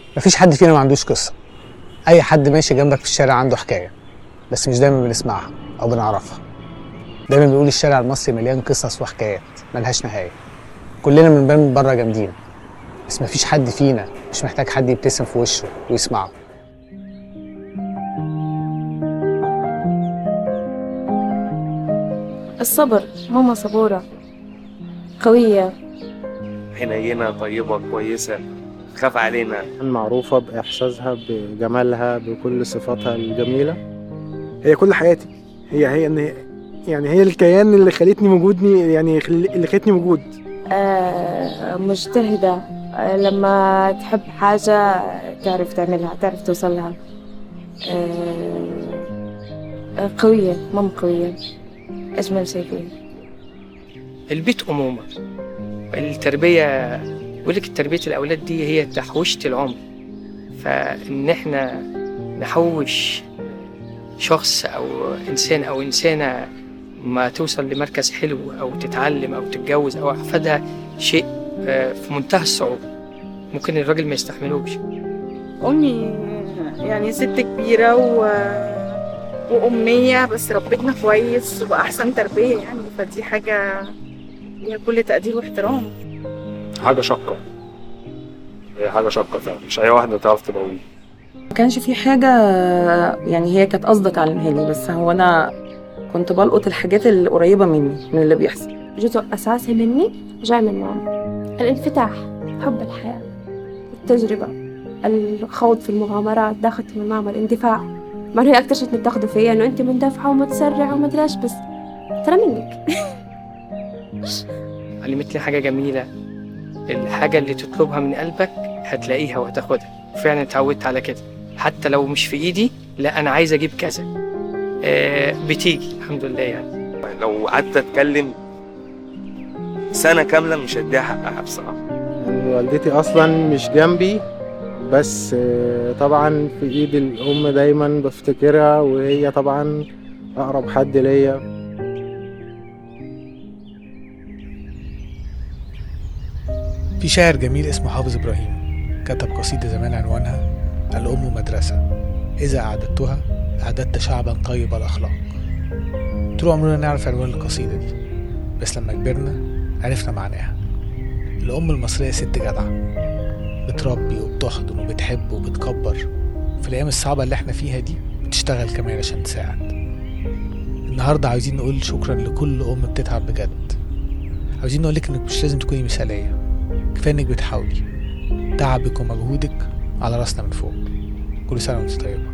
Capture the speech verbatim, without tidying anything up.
مفيش حد فينا ما عندوش قصة. أي حد ماشي جنبك في الشارع عنده حكاية، بس مش دايما بنسمعها أو بنعرفها. دايما بنقول الشارع المصري مليان قصص وحكايات ملهاش نهاية. كلنا من بين بره جامدين، بس مفيش حد فينا مش محتاج حد يبتسم في وشه ويسمعه. الصبر. ماما صبورة قوية حنينة طيبة كويسة تخاف علينا. معروفة بإحساسها بجمالها بكل صفاتها الجميلة. هي كل حياتي، هي هي إن يعني هي الكيان اللي خلتني موجودني، يعني اللي خلتني موجود. آه مجتهدة. آه لما تحب حاجة تعرف تعملها، تعرف توصلها. آه قوية. ماما قوية، أجمل شيء فيها. البيت أمومة. التربية بقولك التربية الأولاد دي هي تحويشة العمر، فإن إحنا نحوش شخص أو إنسان أو إنسانة ما توصل لمركز حلو أو تتعلم أو تتجوز أو أحفادها شيء في منتهى الصعوبة، ممكن الراجل ما يستحملوش. أمي يعني ست كبيرة و... وأمية، بس ربتنا كويس وأحسن تربية يعني، فدي حاجة ليها كل تقدير واحترام. حاجة شاقة، هي حاجة شاقة فعلا، مش أي واحدة تعرف تبوي. ما كانش في حاجة يعني هي كانت قصدك تعلمها لي، بس هو أنا كنت بلقط الحاجات اللي قريبة مني من اللي بيحصل. جزء أساسي مني جاي من ماما. الانفتاح، حب الحياة، التجربة، الخوض في المغامرات، داخل في المعمل، الاندفاع. ما هي أكتر شيء بتاخده فيا إنه أنت مندفعة ومتسرعة وما أدريش، بس ترى منك. علمت لي حاجة جميلة، الحاجة اللي تطلبها من قلبك هتلاقيها وهتاخدها. فعلا اتعودت على كده، حتى لو مش في إيدي، لا أنا عايز أجيب كذا، آه بتيجي الحمد لله. يعني لو قعدت أتكلم سنة كاملة مش هديها حقها بصراحة. يعني والدتي أصلا مش جنبي، بس طبعا في إيد الأم دايما بفتكرها، وهي طبعا أقرب حد ليا. في شاعر جميل اسمه حافظ إبراهيم كتب قصيدة زمان عنوانها الأم مدرسة، إذا أعددتها أعددت شعبا طيب الأخلاق. طول عمرنا نعرف عنوان القصيدة دي، بس لما كبرنا عرفنا معناها. الأم المصرية ست جدعة، بتربي وبتحضن وبتحب وبتكبر. في الأيام الصعبة اللي احنا فيها دي بتشتغل كمان عشان تساعد. النهاردة عاوزين نقول شكرا لكل أم بتتعب بجد. عاوزين نقولك إنك مش لازم تكوني مثالية، كفاية إنك بتحاولي. تعبك ومجهودك على راسنا من فوق. كل سنة وانت طيبة.